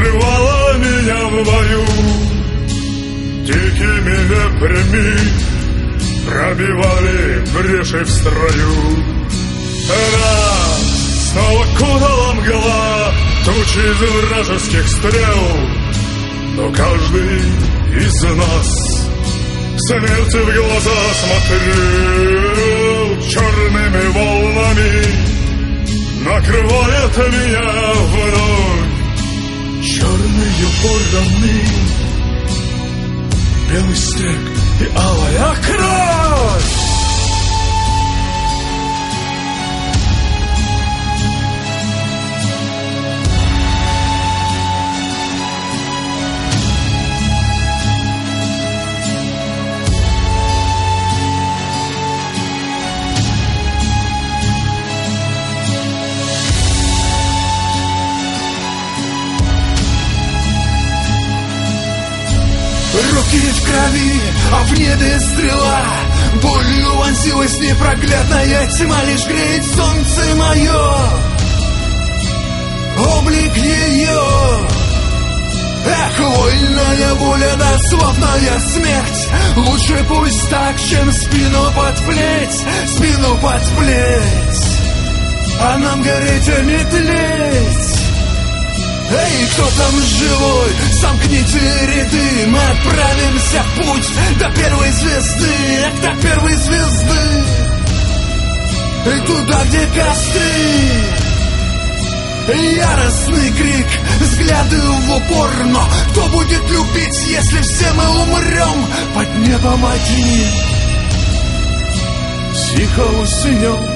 укрывала меня в бою. Дикими вепрями пробивали бреши в строю. Раз снова кутала мгла тучи из вражеских стрел, но каждый из нас смерти в глаза смотрел. Черными волнами накрывает меня вновь черные бураны, белый снег и алая кровь. Руки в крови, а в небе стрела. Болью вонзилась непроглядная тьма, лишь греет солнце мое, облик ее. Эх, вольная воля, дословная смерть. Лучше пусть так, чем спину подплеть, спину подплеть. А нам гореть, а не тлеть. Эй, кто там живой, сомкните ряды. Мы отправимся в путь до первой звезды, до первой звезды. И туда, где костры, яростный крик, взгляды в упор. Но кто будет любить, если все мы умрем под небом одни? Тихо уснем